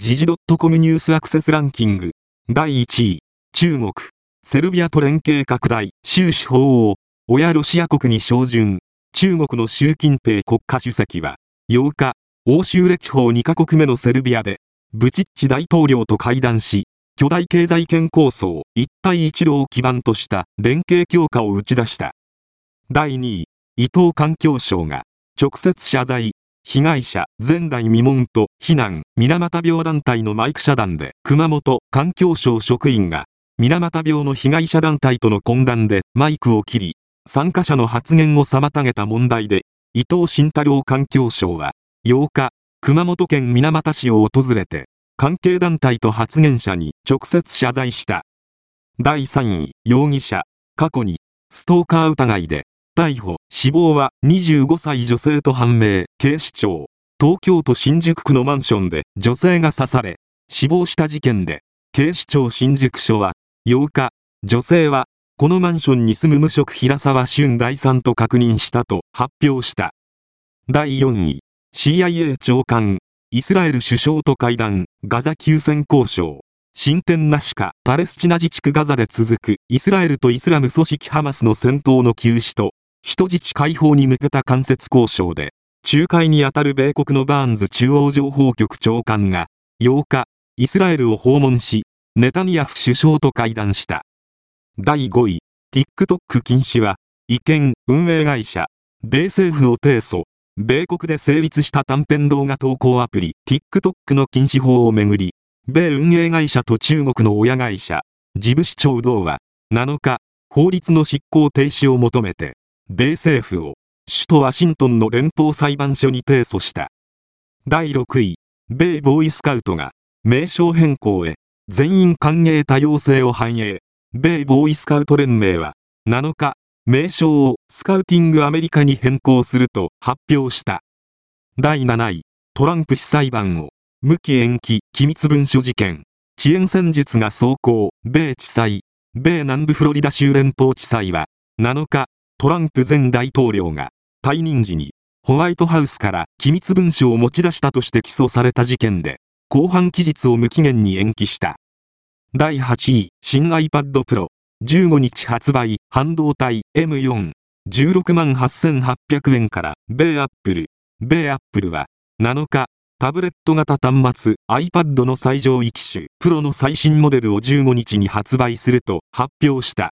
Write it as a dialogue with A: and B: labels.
A: 時事 .com ニュースアクセスランキング。第1位、中国、セルビアと連携拡大、習氏訪欧、親ロシア国に照準。中国の習近平国家主席は、8日、欧州歴訪2カ国目のセルビアで、ブチッチ大統領と会談し、巨大経済圏構想一帯一路を基盤とした連携強化を打ち出した。第2位、伊藤環境相が、直接謝罪。被害者前代未聞と非難。水俣病団体のマイク遮断で熊本環境省職員が水俣病の被害者団体との懇談でマイクを切り、参加者の発言を妨げた問題で、伊藤慎太郎環境相は8日、熊本県水俣市を訪れて、関係団体と発言者に直接謝罪した。第3位、容疑者、過去にストーカー疑いで逮捕、死亡は25歳女性と判明。警視庁、東京都新宿区のマンションで女性が刺され、死亡した事件で、警視庁新宿署は、8日、女性は、このマンションに住む無職平沢俊大さんと確認したと発表した。第4位、CIA 長官、イスラエル首相と会談、ガザ休戦交渉。進展なしか。パレスチナ自治区ガザで続くイスラエルとイスラム組織ハマスの戦闘の休止と、人質解放に向けた間接交渉で、仲介に当たる米国のバーンズ中央情報局長官が、8日、イスラエルを訪問し、ネタニヤフ首相と会談した。第5位、TikTok 禁止は、違憲。運営会社、米政府を提訴。米国で成立した短編動画投稿アプリ、TikTok の禁止法をめぐり、米運営会社と中国の親会社、ジブシ長道は、7日、法律の執行停止を求めて、米政府を首都ワシントンの連邦裁判所に提訴した。第6位、米ボーイスカウトが名称変更へ全員歓迎多様性を反映。米ボーイスカウト連盟は7日、名称をスカウティングアメリカに変更すると発表した。第7位、トランプ氏裁判を無期延期。機密文書事件。遅延戦術が奏功。米地裁、米南部フロリダ州連邦地裁は7日、トランプ前大統領が退任時にホワイトハウスから機密文書を持ち出したとして起訴された事件で、公判期日を無期限に延期した。第8位、新 iPad Pro。15日発売。半導体 M4。16万8800円から。米アップルは7日、タブレット型端末 iPad の最上位機種 Pro の最新モデルを15日に発売すると発表した。